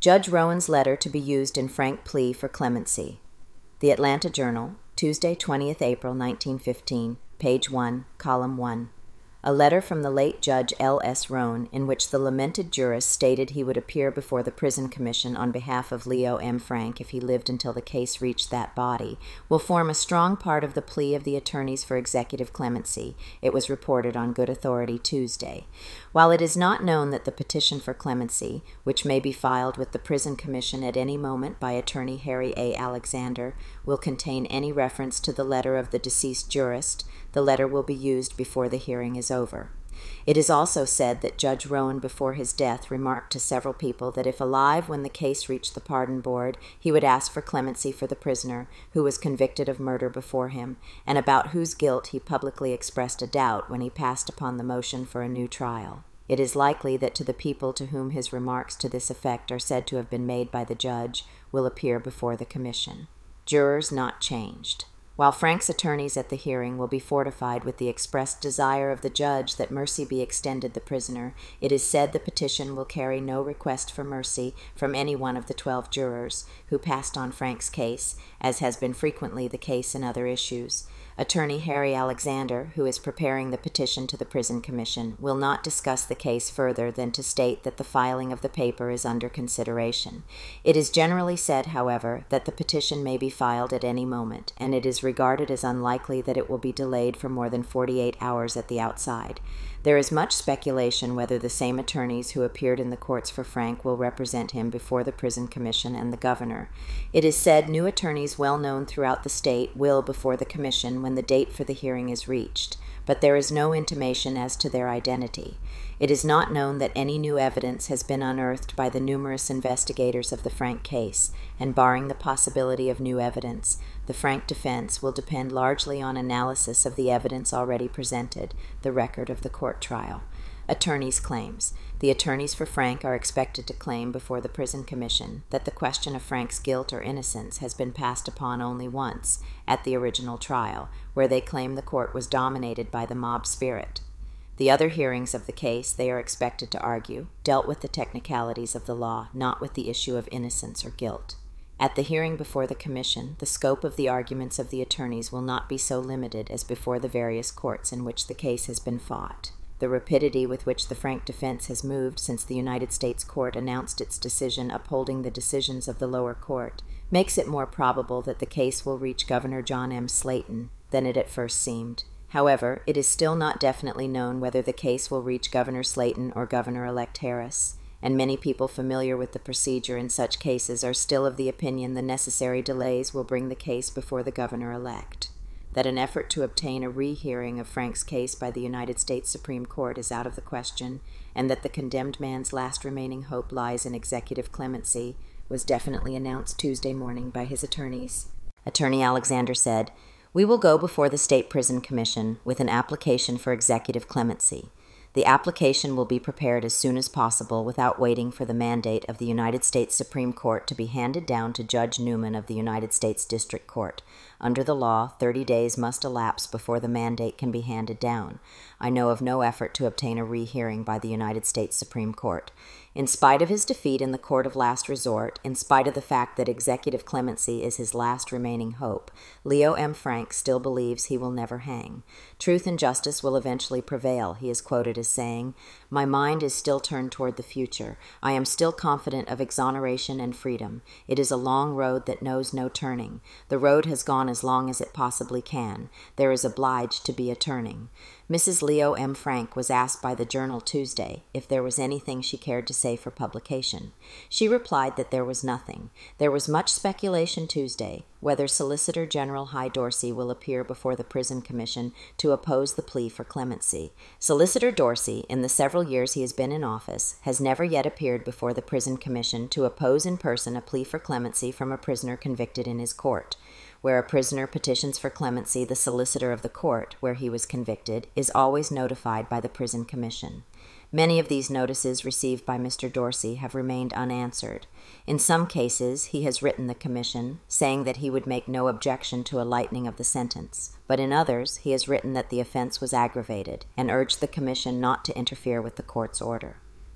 Judge Rowan's letter to be used in Frank plea for clemency. The Atlanta Journal, Tuesday, 20th April, 1915, page 1, column 1. A letter from the late Judge L.S. Rowan, in which the lamented jurist stated he would appear before the Prison Commission on behalf of Leo M. Frank if he lived until the case reached that body, will form a strong part of the plea of the attorneys for executive clemency, it was reported on good authority Tuesday. While it is not known that the petition for clemency, which may be filed with the Prison Commission at any moment by attorney Harry A. Alexander, will contain any reference to the letter of the deceased jurist, the letter will be used before the hearing is over. It is also said that Judge Rowan before his death remarked to several people that if alive when the case reached the pardon board, he would ask for clemency for the prisoner, who was convicted of murder before him, and about whose guilt he publicly expressed a doubt when he passed upon the motion for a new trial. It is likely that to the people to whom his remarks to this effect are said to have been made by the judge will appear before the commission. Jurors not changed. While Frank's attorneys at the hearing will be fortified with the expressed desire of the judge that mercy be extended the prisoner, it is said the petition will carry no request for mercy from any one of the 12 jurors who passed on Frank's case, as has been frequently the case in other issues. Attorney Harry Alexander, who is preparing the petition to the Prison Commission, will not discuss the case further than to state that the filing of the paper is under consideration. It is generally said, however, that the petition may be filed at any moment, and it is regarded as unlikely that it will be delayed for more than 48 hours at the outside. There is much speculation whether the same attorneys who appeared in the courts for Frank will represent him before the Prison Commission and the governor. It is said new attorneys well known throughout the state will before the commission when the date for the hearing is reached, but there is no intimation as to their identity. It is not known that any new evidence has been unearthed by the numerous investigators of the Frank case, and barring the possibility of new evidence, the Frank defense will depend largely on analysis of the evidence already presented, the record of the court trial. Attorneys' claims. The attorneys for Frank are expected to claim before the Prison Commission that the question of Frank's guilt or innocence has been passed upon only once, at the original trial, where they claim the court was dominated by the mob spirit. The other hearings of the case, they are expected to argue, dealt with the technicalities of the law, not with the issue of innocence or guilt. At the hearing before the commission, the scope of the arguments of the attorneys will not be so limited as before the various courts in which the case has been fought. The rapidity with which the Frank defense has moved since the United States Court announced its decision upholding the decisions of the lower court makes it more probable that the case will reach Governor John M. Slayton than it at first seemed. However, it is still not definitely known whether the case will reach Governor Slayton or Governor-elect Harris, and many people familiar with the procedure in such cases are still of the opinion the necessary delays will bring the case before the governor-elect. That an effort to obtain a rehearing of Frank's case by the United States Supreme Court is out of the question, and that the condemned man's last remaining hope lies in executive clemency, was definitely announced Tuesday morning by his attorneys. Attorney Alexander said, "We will go before the State Prison Commission with an application for executive clemency. The application will be prepared as soon as possible without waiting for the mandate of the United States Supreme Court to be handed down to Judge Newman of the United States District Court. Under the law, 30 days must elapse before the mandate can be handed down. I know of no effort to obtain a rehearing by the United States Supreme Court. In spite of his defeat in the court of last resort, in spite of the fact that executive clemency is his last remaining hope, Leo M. Frank still believes he will never hang. Truth and justice will eventually prevail," he is quoted as saying. "My mind is still turned toward the future. I am still confident of exoneration and freedom. It is a long road that knows no turning. The road has gone as long as it possibly can. There is obliged to be a turning." Mrs. Leo M. Frank was asked by the Journal Tuesday if there was anything she cared to say for publication. She replied that there was nothing. There was much speculation Tuesday whether Solicitor General Hy Dorsey will appear before the Prison Commission to oppose the plea for clemency. Solicitor Dorsey, in the several years he has been in office, has never yet appeared before the Prison Commission to oppose in person a plea for clemency from a prisoner convicted in his court. Where a prisoner petitions for clemency, the solicitor of the court, where he was convicted, is always notified by the Prison Commission. Many of these notices received by Mr. Dorsey have remained unanswered. In some cases, he has written the Commission, saying that he would make no objection to a lightening of the sentence, but in others he has written that the offense was aggravated, and urged the Commission not to interfere with the court's order.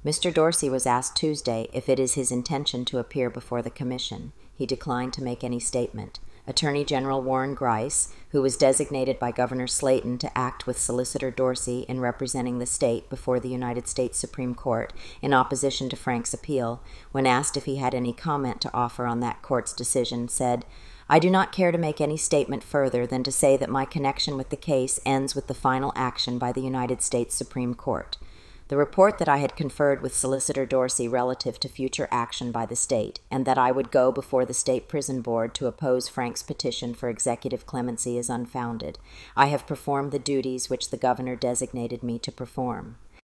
Mr. Dorsey was asked Tuesday if it is his intention to appear before the commission. He declined to make any statement. Attorney General Warren Grice, who was designated by Governor Slayton to act with Solicitor Dorsey in representing the state before the United States Supreme Court in opposition to Frank's appeal, when asked if he had any comment to offer on that court's decision, said, "I do not care to make any statement further than to say that my connection with the case ends with the final action by the United States Supreme Court. The report that I had conferred with Solicitor Dorsey relative to future action by the state, and that I would go before the State Prison Board to oppose Frank's petition for executive clemency is unfounded. I have performed the duties which the governor designated me to perform."